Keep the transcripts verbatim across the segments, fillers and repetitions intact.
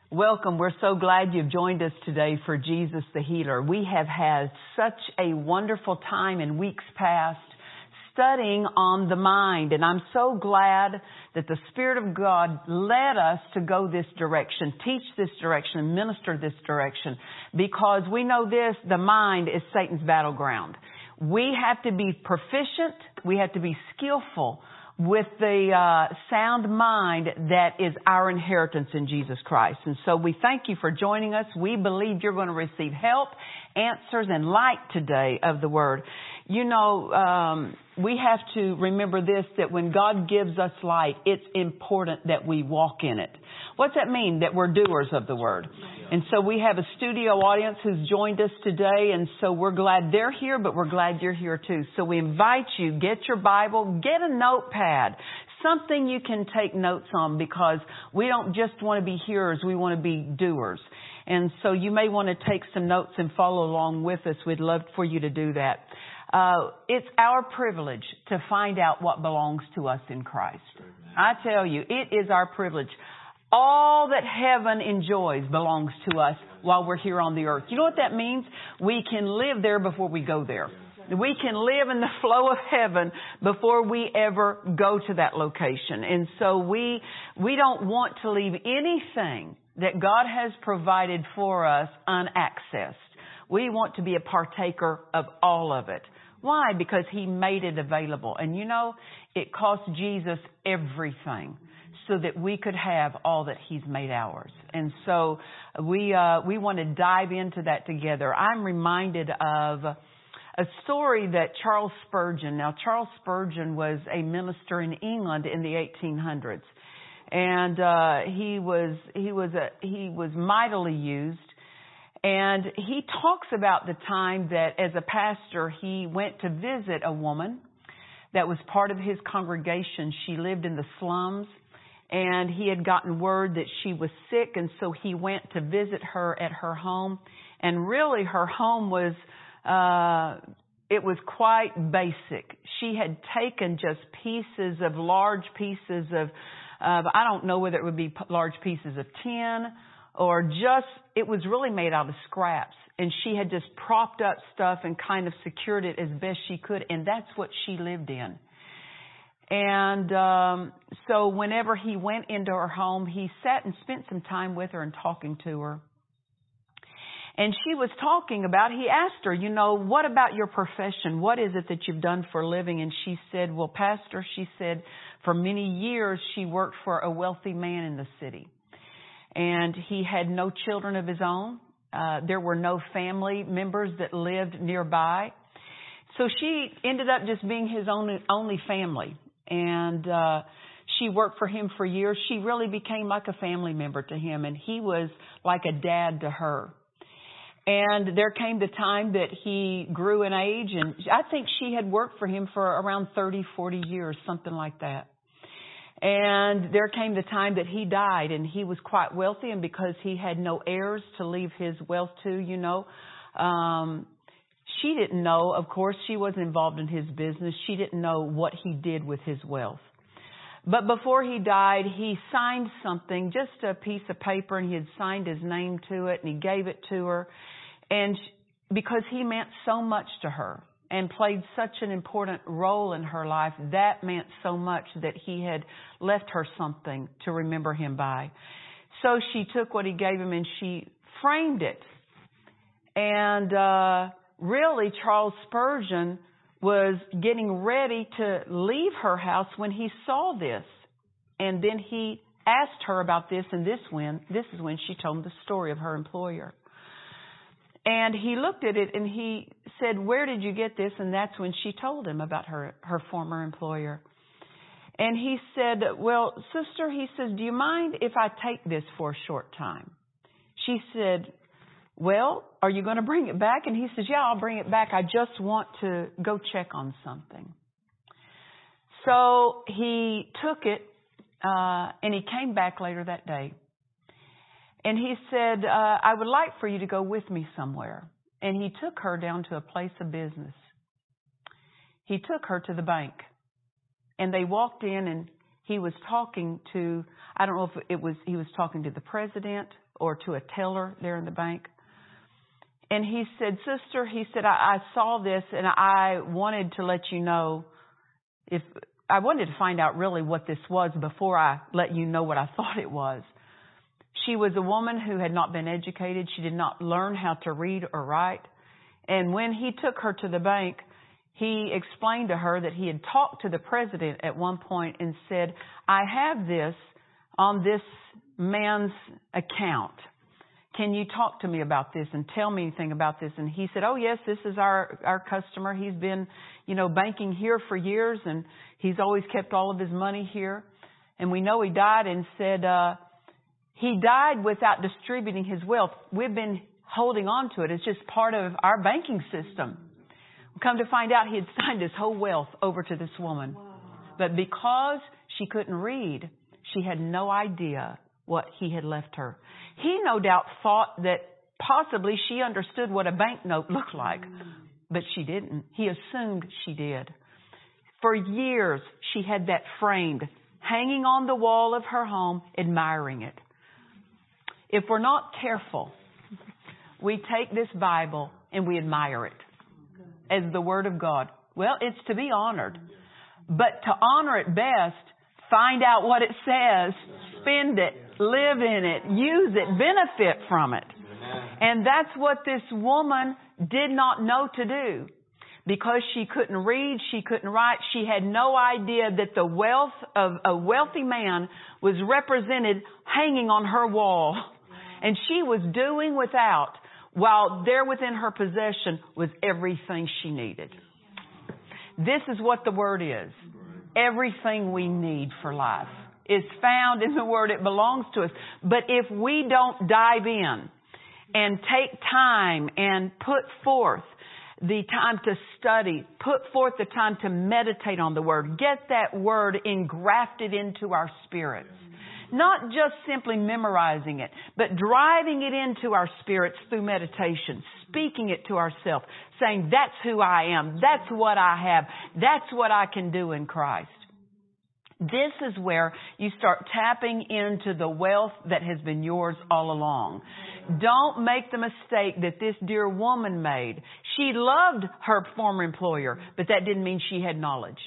Welcome. We're so glad you've joined us today for Jesus the Healer. We have had such a wonderful time in weeks past studying on the mind, and I'm so glad that the Spirit of God led us to go this direction, teach this direction, minister this direction, because we know this, the mind is Satan's battleground. We have to be proficient, we have to be skillful with the uh, sound mind that is our inheritance in Jesus Christ. And so we thank you for joining us. We believe you're going to receive help, answers, and light today of the Word. You know, um, we have to remember this, that when God gives us light, it's important that we walk in it. What's that mean? That we're doers of the Word. And so we have a studio audience who's joined us today, and so we're glad they're here, but we're glad you're here too. So we invite you, get your Bible, get a notepad, something you can take notes on, because we don't just want to be hearers, we want to be doers. And so you may want to take some notes and follow along with us. We'd love for you to do that. Uh, it's our privilege to find out what belongs to us in Christ. I tell you, it is our privilege. All that heaven enjoys belongs to us while we're here on the earth. You know what that means? We can live there before we go there. We can live in the flow of heaven before we ever go to that location. And so we, we don't want to leave anything that God has provided for us unaccessed. We want to be a partaker of all of it. Why? Because He made it available. And you know, it cost Jesus everything so that we could have all that He's made ours. And so we uh, we want to dive into that together. I'm reminded of a story that Charles Spurgeon, now Charles Spurgeon was a minister in England in the eighteen hundreds. And uh, he was he was a, he was mightily used. And he talks about the time that as a pastor, he went to visit a woman that was part of his congregation. She lived in the slums, and he had gotten word that she was sick, and so he went to visit her at her home. And really, her home was, uh, it was quite basic. She had taken just pieces of large pieces of, uh, I don't know whether it would be large pieces of tin, or just, it was really made out of scraps. And she had just propped up stuff and kind of secured it as best she could. And that's what she lived in. And um, so whenever he went into her home, he sat and spent some time with her and talking to her. And she was talking about, he asked her, you know, what about your profession? What is it that you've done for a living? And she said, well, Pastor, she said, for many years she worked for a wealthy man in the city. And he had no children of his own. Uh, there were no family members that lived nearby. So she ended up just being his only, only family. And uh, she worked for him for years. She really became like a family member to him. And he was like a dad to her. And there came the time that he grew in age. And I think she had worked for him for around thirty, forty years, something like that. And there came the time that he died, and he was quite wealthy, and because he had no heirs to leave his wealth to, you know, um, she didn't know, of course, she wasn't involved in his business. She didn't know what he did with his wealth. But before he died, he signed something, just a piece of paper, and he had signed his name to it, and he gave it to her. And because he meant so much to her and played such an important role in her life, that meant so much that he had left her something to remember him by. So she took what he gave him and she framed it. And uh, really, Charles Spurgeon was getting ready to leave her house when he saw this. And then he asked her about this, and this when this is when she told him the story of her employer. And he looked at it and he said, where did you get this? And that's when she told him about her, her former employer. And he said, well, sister, he says, do you mind if I take this for a short time? She said, well, are you going to bring it back? And he says, yeah, I'll bring it back. I just want to go check on something. So he took it, uh, and he came back later that day. And he said, uh, I would like for you to go with me somewhere. And he took her down to a place of business. He took her to the bank. And they walked in, and he was talking to, I don't know if it was, he was talking to the president or to a teller there in the bank. And he said, sister, he said, I, I saw this and I wanted to let you know if, I wanted to find out really what this was before I let you know what I thought it was. She was a woman who had not been educated. She did not learn how to read or write. And when he took her to the bank, he explained to her that he had talked to the president at one point and said, I have this on this man's account. Can you talk to me about this and tell me anything about this? And he said, oh, yes, this is our, our customer. He's been, you know, banking here for years, and he's always kept all of his money here. And we know he died, and said uh, he died without distributing his wealth. We've been holding on to it. It's just part of our banking system. Come to find out, he had signed his whole wealth over to this woman. Wow. But because she couldn't read, she had no idea what he had left her. He no doubt thought that possibly she understood what a banknote looked like, but she didn't. He assumed she did. For years, she had that framed, hanging on the wall of her home, admiring it. If we're not careful, we take this Bible and we admire it as the Word of God. Well, it's to be honored. But to honor it best, find out what it says, spend it, live in it, use it, benefit from it. And that's what this woman did not know to do. Because she couldn't read, she couldn't write, she had no idea that the wealth of a wealthy man was represented hanging on her wall. And she was doing without, while there within her possession was everything she needed. This is what the Word is. Everything we need for life is found in the Word. It belongs to us. But if we don't dive in and take time and put forth the time to study, put forth the time to meditate on the Word, get that Word engrafted into our spirits. Not just simply memorizing it, but driving it into our spirits through meditation, speaking it to ourselves, saying, that's who I am, that's what I have, that's what I can do in Christ. This is where you start tapping into the wealth that has been yours all along. Don't make the mistake that this dear woman made. She loved her former employer, but that didn't mean she had knowledge.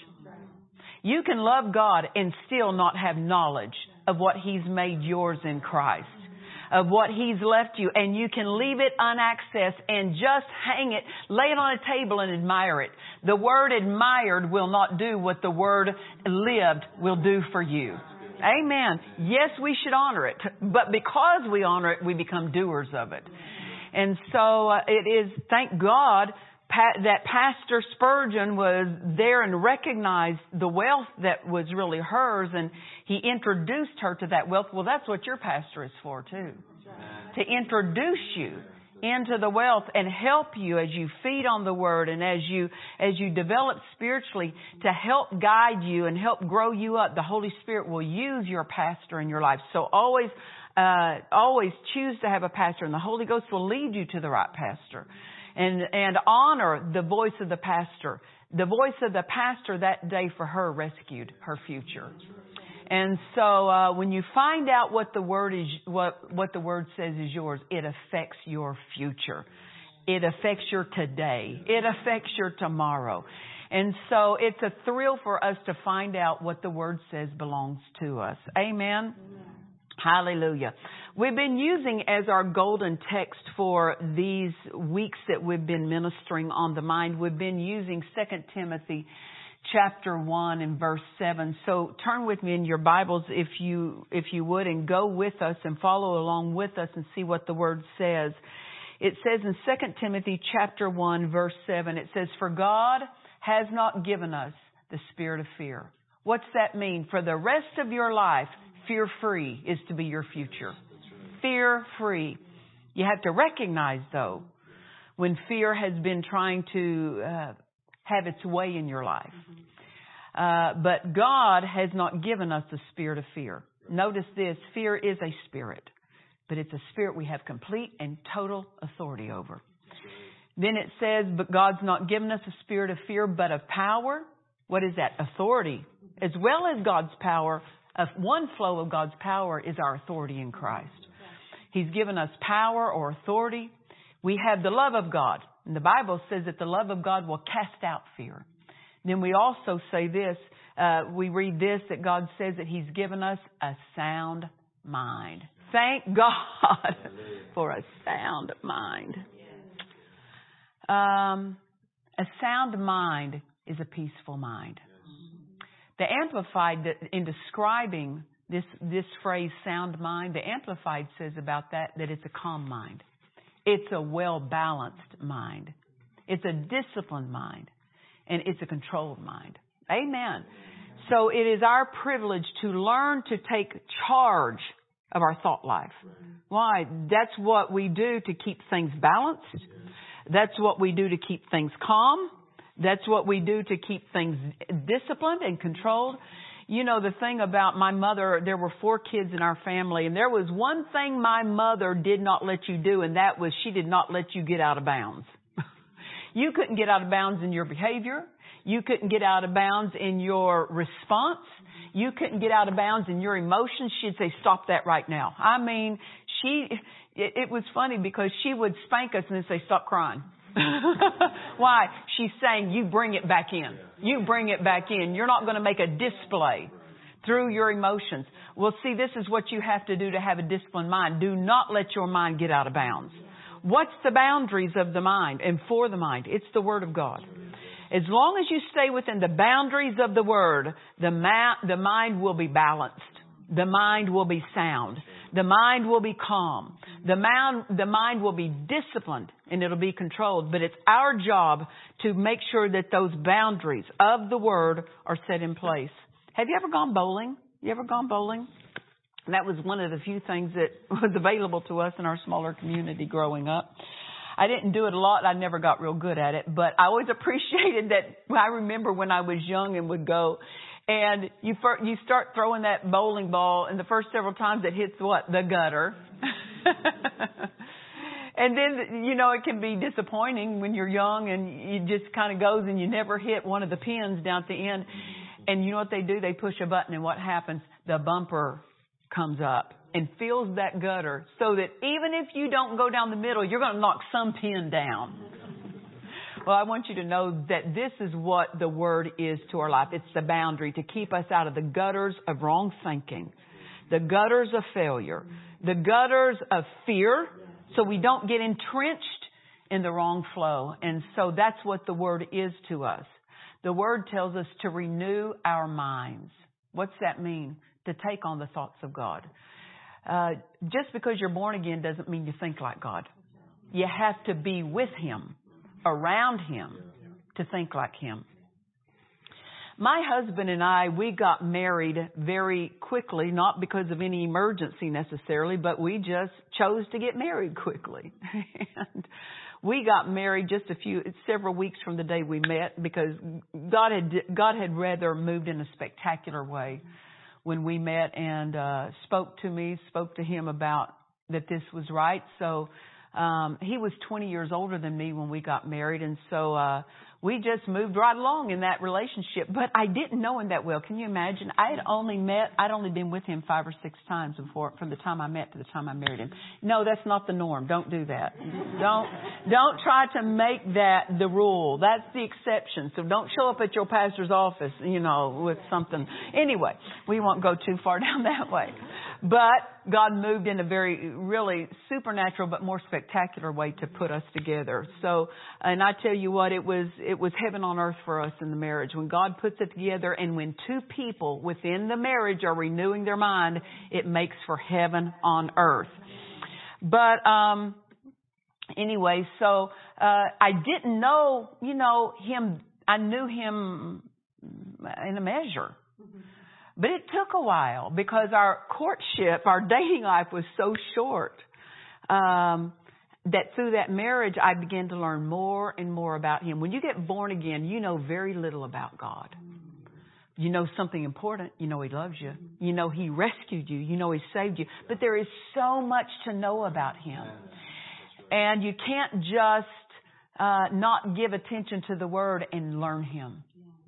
You can love God and still not have knowledge of what He's made yours in Christ, of what He's left you. And you can leave it unaccessed and just hang it, lay it on a table and admire it. The word admired will not do what the word lived will do for you. Amen. Yes, we should honor it, but because we honor it, we become doers of it. And so uh, it is, thank God, Pa- that Pastor Spurgeon was there and recognized the wealth that was really hers, and he introduced her to that wealth. Well, that's what your pastor is for too. To introduce you into the wealth and help you as you feed on the Word and as you as you develop spiritually, to help guide you and help grow you up. The Holy Spirit will use your pastor in your life. So always uh, always choose to have a pastor, and the Holy Ghost will lead you to the right pastor. And, and honor the voice of the pastor. The voice of the pastor that day for her rescued her future. And so uh, when you find out what the word is, what what the word says is yours, it affects your future. It affects your today. It affects your tomorrow. And so it's a thrill for us to find out what the word says belongs to us. Amen. Hallelujah. We've been using as our golden text for these weeks that we've been ministering on the mind, we've been using Second Timothy chapter one and verse seven. So turn with me in your Bibles if you if you would, and go with us and follow along with us and see what the word says. It says in Second Timothy chapter one verse seven, it says, "For God has not given us the spirit of fear." What's that mean? For the rest of your life, fear-free is to be your future. Fear-free. You have to recognize, though, when fear has been trying to uh, have its way in your life. Uh, but God has not given us the spirit of fear. Notice this, fear is a spirit, but it's a spirit we have complete and total authority over. Then it says, but God's not given us a spirit of fear, but of power What is that? Authority. As well as God's power. Uh, one flow of God's power is our authority in Christ. He's given us power or authority. We have the love of God. And the Bible says that the love of God will cast out fear. Then we also say this, uh, we read this, that God says that He's given us a sound mind. Thank God for a sound mind. Um, a sound mind is a peaceful mind. The Amplified, in describing this, this phrase, sound mind, the Amplified says about that, that it's a calm mind. It's a well-balanced mind. It's a disciplined mind. And it's a controlled mind. Amen. So it is our privilege to learn to take charge of our thought life. Why? That's what we do to keep things balanced. That's what we do to keep things calm. That's what we do to keep things disciplined and controlled. You know, the thing about my mother, there were four kids in our family, and there was one thing my mother did not let you do, and that was she did not let you get out of bounds. You couldn't get out of bounds in your behavior. You couldn't get out of bounds in your response. You couldn't get out of bounds in your emotions. She'd say, stop that right now. I mean, she, it, it was funny because she would spank us and then say, stop crying. Why? She's saying, you bring it back in. You bring it back in. You're not going to make a display through your emotions. Well, see, this is what you have to do to have a disciplined mind. Do not let your mind get out of bounds. What's the boundaries of the mind and for the mind? It's the Word of God. As long as you stay within the boundaries of the Word, the, ma- the mind will be balanced. The mind will be sound. The mind will be calm. The mind, the mind will be disciplined and it'll be controlled. But it's our job to make sure that those boundaries of the Word are set in place. Have you ever gone bowling? You ever gone bowling? That was one of the few things that was available to us in our smaller community growing up. I didn't do it a lot. I never got real good at it, but I always appreciated that. I remember when I was young and would go, and you fir- you start throwing that bowling ball, and the first several times it hits what? The gutter. And then, you know, it can be disappointing when you're young and it just kind of goes and you never hit one of the pins down at the end. And you know what they do? They push a button, and what happens? The bumper comes up and fills that gutter so that even if you don't go down the middle, you're going to knock some pin down. Well, I want you to know that this is what the Word is to our life. It's the boundary to keep us out of the gutters of wrong thinking, the gutters of failure, the gutters of fear, so we don't get entrenched in the wrong flow. And so that's what the Word is to us. The Word tells us to renew our minds. What's that mean? To take on the thoughts of God. Uh, just because you're born again doesn't mean you think like God. You have to be with Him, around Him, to think like Him. My husband and I, we got married very quickly, not because of any emergency necessarily, but we just chose to get married quickly. And we got married just a few, several weeks from the day we met because God had, God had rather moved in a spectacular way when we met and uh, spoke to me, spoke to him about that this was right. So um, he was twenty years older than me when we got married. And so uh, we just moved right along in that relationship. But I didn't know him that well. Can you imagine? I had only met, I'd only been with him five or six times before, from the time I met to the time I married him. No, that's not the norm. Don't do that. Don't, don't try to make that the rule. That's the exception. So don't show up at your pastor's office, you know, with something. Anyway, we won't go too far down that way. But God moved in a very, really supernatural but more spectacular way to put us together. So, and I tell you what, it was, it was heaven on earth for us in the marriage. When God puts it together and when two people within the marriage are renewing their mind, it makes for heaven on earth. But, um, anyway, so, uh, I didn't know, you know, him, I knew him in a measure. But it took a while because our courtship, our dating life was so short, um, that through that marriage, I began to learn more and more about Him. When you get born again, you know very little about God. You know something important. You know He loves you. You know He rescued you. You know He saved you. But there is so much to know about Him. And you can't just uh, not give attention to the Word and learn Him.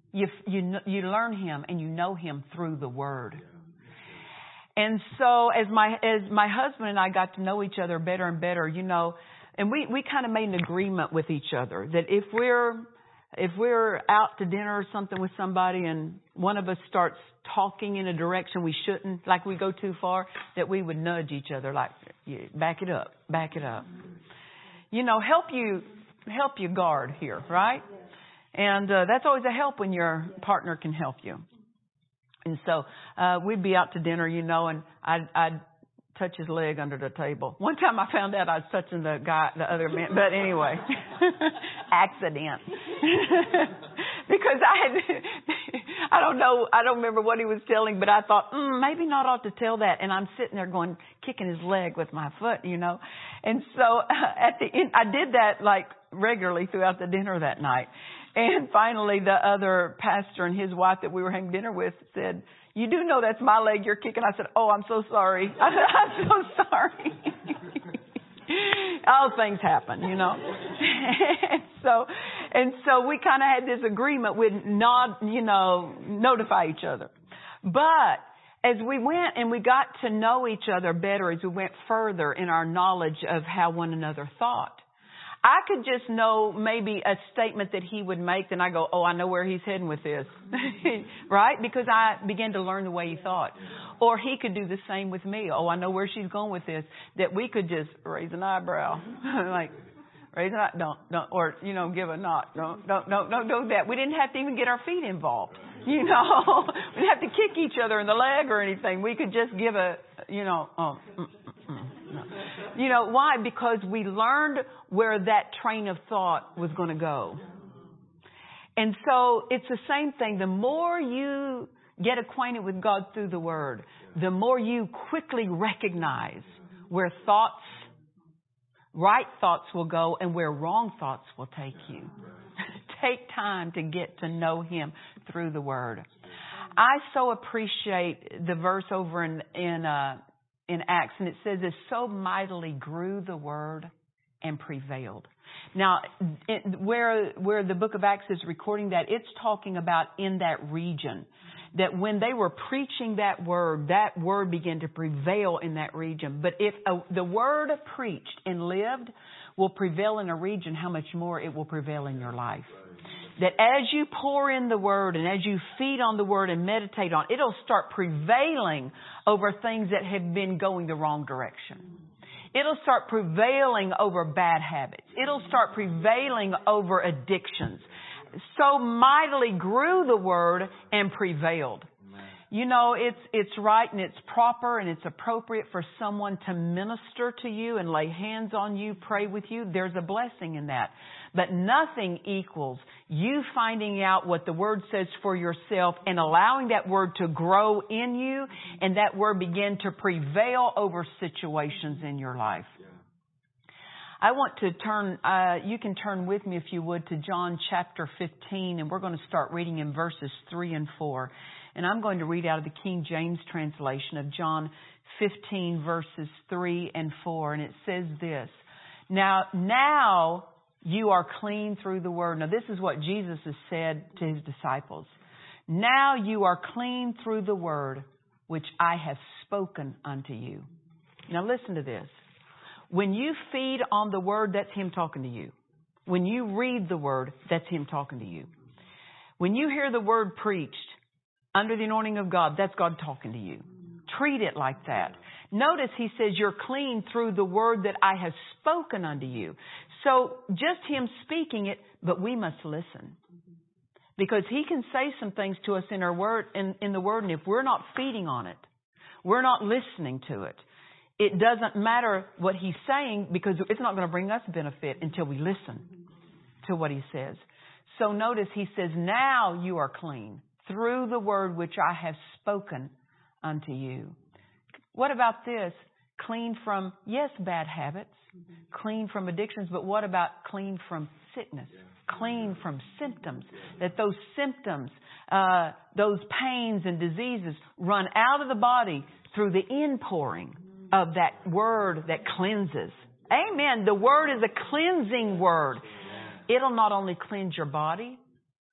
You, you, you learn Him and you know Him through the Word. And so as my, as my husband and I got to know each other better and better, you know, and we, we kind of made an agreement with each other that if we're, if we're out to dinner or something with somebody and one of us starts talking in a direction we shouldn't, like we go too far, that we would nudge each other like, yeah, back it up, back it up. You know, help you, help you guard here, right? And uh, that's always a help when your partner can help you. And so uh, we'd be out to dinner, you know, and I'd, I'd touch his leg under the table. One time I found out I was touching the guy, the other man. But anyway, accident. Because I had, I don't know, I don't remember what he was telling, but I thought, mm, maybe not ought to tell that. And I'm sitting there going, kicking his leg with my foot, you know. And so uh, at the end, I did that like regularly throughout the dinner that night. And finally, the other pastor and his wife that we were having dinner with said, you do know that's my leg you're kicking. I said, oh, I'm so sorry. I'm so sorry. All things happen, you know. and so, and so we kind of had this agreement with not, you know, notify each other. But as we went and we got to know each other better, as we went further in our knowledge of how one another thought, I could just know maybe a statement that he would make, and I go, oh, I know where he's heading with this, right? Because I began to learn the way he thought. Or he could do the same with me. Oh, I know where she's going with this, that we could just raise an eyebrow, like, raise an eye, don't, don't, or, you know, give a nod. Don't, don't, don't, don't do that. We didn't have to even get our feet involved, you know. We didn't have to kick each other in the leg or anything. We could just give a, you know, oh, mm, mm, mm. No. You know, why? Because we learned where that train of thought was going to go. And so it's the same thing. The more you get acquainted with God through the Word, the more you quickly recognize where thoughts, right thoughts will go and where wrong thoughts will take you. Take time to get to know Him through the Word. I so appreciate the verse over in, in, uh, in Acts, and it says, it so mightily grew the word and prevailed. Now, it, where where the book of Acts is recording that, it's talking about in that region, that when they were preaching that word, that word began to prevail in that region. But if a, the word preached and lived will prevail in a region, how much more it will prevail in your life. That as you pour in the Word and as you feed on the Word and meditate on it, it'll start prevailing over things that have been going the wrong direction. It'll start prevailing over bad habits. It'll start prevailing over addictions. So mightily grew the Word and prevailed. You know, it's it's right and it's proper and it's appropriate for someone to minister to you and lay hands on you, pray with you. There's a blessing in that. But nothing equals you finding out what the Word says for yourself and allowing that Word to grow in you and that Word begin to prevail over situations in your life. I want to turn, uh, you can turn with me if you would to John chapter fifteen, and we're going to start reading in verses three and four. And I'm going to read out of the King James translation of John fifteen verses three and four. And it says this, Now, now you are clean through the Word. Now, this is what Jesus has said to His disciples. Now you are clean through the Word, which I have spoken unto you. Now, listen to this. When you feed on the Word, that's Him talking to you. When you read the Word, that's Him talking to you. When you hear the Word preached under the anointing of God, that's God talking to you. Treat it like that. Notice He says you're clean through the Word that I have spoken unto you. So just Him speaking it, but we must listen. Because He can say some things to us in our word, in, in the Word, and if we're not feeding on it, we're not listening to it, it doesn't matter what He's saying because it's not going to bring us benefit until we listen to what He says. So notice He says, now you are clean through the Word which I have spoken unto you. What about this? Clean from, yes, bad habits, mm-hmm. clean from addictions, but what about clean from sickness? Yeah. Clean from symptoms. That those symptoms, uh, those pains and diseases run out of the body through the inpouring of that Word that cleanses. Amen. The Word is a cleansing Word. It'll not only cleanse your body,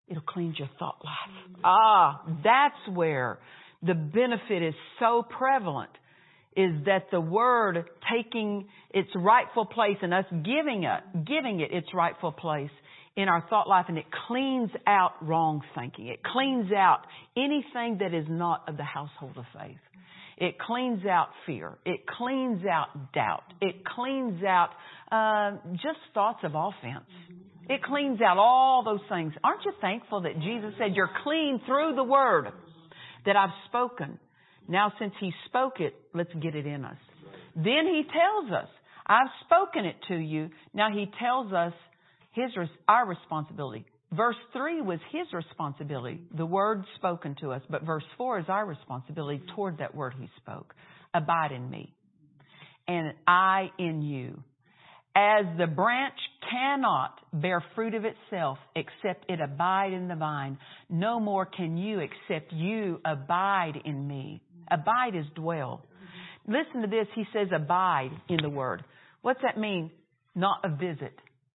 It'll cleanse your thought life. Ah, that's where the benefit is so prevalent, is that the Word taking its rightful place and us giving it, giving it its rightful place in our thought life, and it cleans out wrong thinking. It cleans out anything that is not of the household of faith. It cleans out fear. It cleans out doubt. It cleans out uh, just thoughts of offense. It cleans out all those things. Aren't you thankful that Jesus said, you're clean through the Word that I've spoken? Now, since He spoke it, let's get it in us. Then He tells us, I've spoken it to you. Now He tells us his our responsibility. Verse three was His responsibility, the Word spoken to us. But verse four is our responsibility toward that Word He spoke. Abide in me, and I in you. As the branch cannot bear fruit of itself except it abide in the vine, no more can you except you abide in me. Abide is dwell. Listen to this. He says abide in the Word. What's that mean? Not a visit.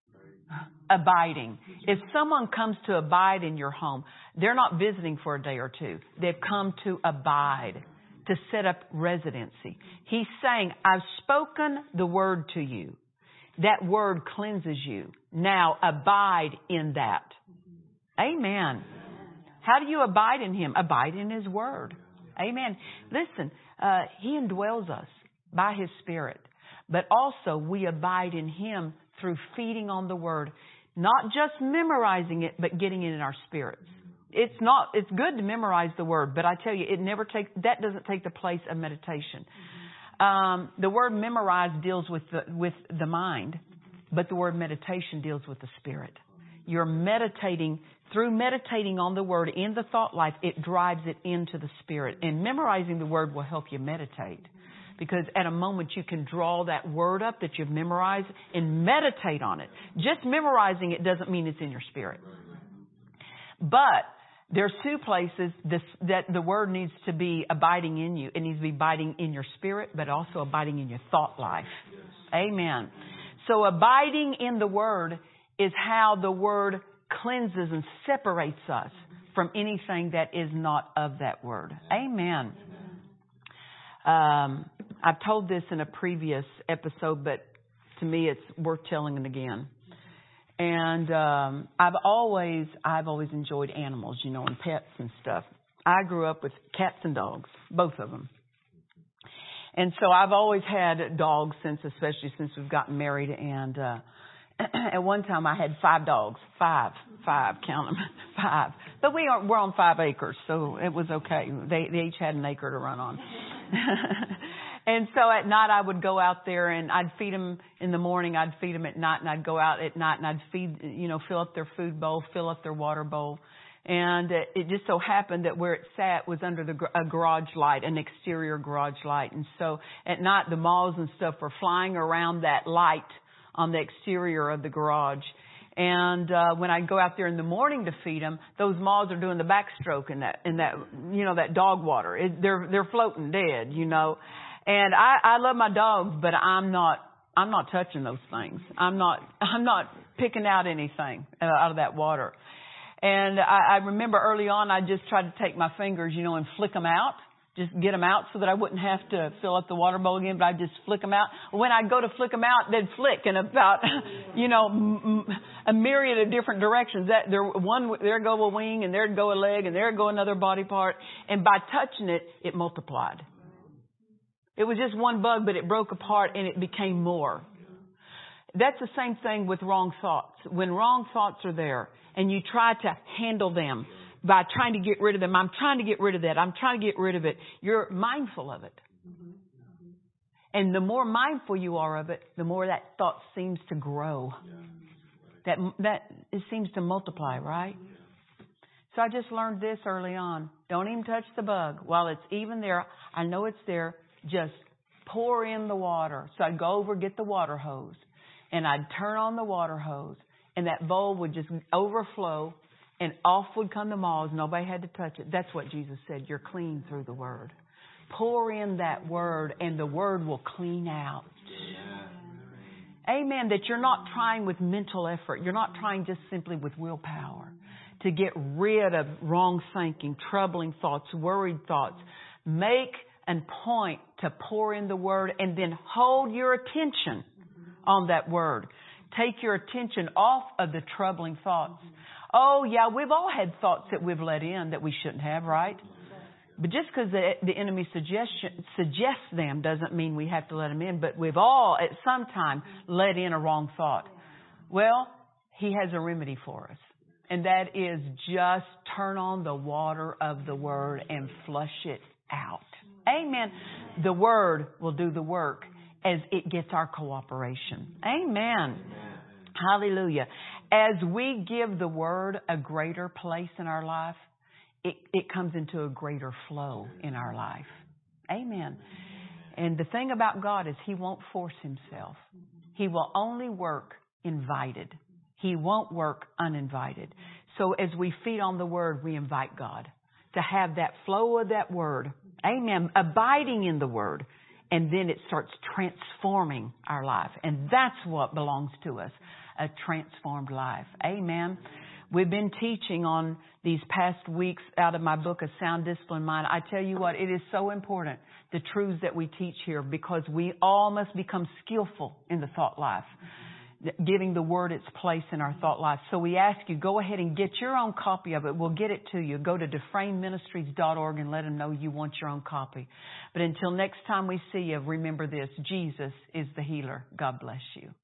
Abiding. If someone comes to abide in your home, they're not visiting for a day or two. They've come to abide, to set up residency. He's saying, I've spoken the Word to you. That Word cleanses you. Now abide in that. Amen. How do you abide in Him? Abide in His Word. Amen. Listen, uh, He indwells us by His Spirit. But also we abide in Him through feeding on the Word. Not just memorizing it, but getting it in our spirits. It's not, it's good to memorize the Word, but I tell you, it never takes, that doesn't take the place of meditation. Um, the word memorize deals with the, with the mind, but the word meditation deals with the spirit. You're meditating, through meditating on the Word in the thought life, it drives it into the spirit. And memorizing the Word will help you meditate. Because at a moment you can draw that word up that you've memorized and meditate on it. Just memorizing it doesn't mean it's in your spirit. But there's two places this, that the Word needs to be abiding in you. It needs to be abiding in your spirit, but also abiding in your thought life. Amen. So abiding in the Word is how the Word cleanses and separates us from anything that is not of that Word. Amen. Um, I've told this in a previous episode, but to me it's worth telling it again. And um, I've always, I've always enjoyed animals, you know, and pets and stuff. I grew up with cats and dogs, both of them. And so I've always had dogs since, especially since we've gotten married. And uh, at one time I had five dogs, five, five, count them, five. But we are, we're on five acres, so it was okay. They, they each had an acre to run on. And so at night I would go out there and I'd feed them in the morning. I'd feed them at night, and I'd go out at night and I'd feed, you know, fill up their food bowl, fill up their water bowl. And it just so happened that where it sat was under the a garage light, an exterior garage light. And so at night the moths and stuff were flying around that light on the exterior of the garage. And uh, when I go out there in the morning to feed them, those moths are doing the backstroke in that, in that, you know, that dog water. It, they're they're floating dead, you know. And I, I love my dogs, but I'm not I'm not touching those things. I'm not I'm not picking out anything out of that water. And I, I remember early on, I just tried to take my fingers, you know, and flick them out. Just get them out so that I wouldn't have to fill up the water bowl again, but I'd just flick them out. When I'd go to flick them out, they'd flick in about, you know, m- a myriad of different directions. That there, one, there'd go a wing, and there'd go a leg, and there'd go another body part. And by touching it, it multiplied. It was just one bug, but it broke apart and it became more. That's the same thing with wrong thoughts. When wrong thoughts are there and you try to handle them by trying to get rid of them, I'm trying to get rid of that, I'm trying to get rid of it, you're mindful of it. And the more mindful you are of it, the more that thought seems to grow. That, that it seems to multiply, right? So I just learned this early on. Don't even touch the bug. While it's even there, I know it's there. Just pour in the water. So I'd go over, get the water hose, and I'd turn on the water hose, and that bowl would just overflow, and off would come the moths. Nobody had to touch it. That's what Jesus said. You're clean through the Word. Pour in that Word, and the Word will clean out. Amen. That you're not trying with mental effort. You're not trying just simply with willpower to get rid of wrong thinking, troubling thoughts, worried thoughts. Make and point to pour in the Word and then hold your attention on that Word. Take your attention off of the troubling thoughts. Oh, yeah, we've all had thoughts that we've let in that we shouldn't have, right? But just because the, the enemy suggestion, suggests them doesn't mean we have to let them in. But we've all at some time let in a wrong thought. Well, He has a remedy for us. And that is just turn on the water of the Word and flush it out. Amen. The Word will do the work as it gets our cooperation. Amen. Hallelujah. As we give the Word a greater place in our life, it, it comes into a greater flow in our life. Amen. And the thing about God is He won't force Himself. He will only work invited. He won't work uninvited. So as we feed on the Word, we invite God to have that flow of that Word. Amen. Abiding in the Word. And then it starts transforming our life. And that's what belongs to us. A transformed life. Amen. We've been teaching on these past weeks out of my book, A Sound Disciplined Mind. I tell you what, it is so important, the truths that we teach here, because we all must become skillful in the thought life, giving the Word its place in our thought life. So we ask you, go ahead and get your own copy of it. We'll get it to you. Go to Dufresne Ministries dot org and let them know you want your own copy. But until next time we see you, remember this, Jesus is the healer. God bless you.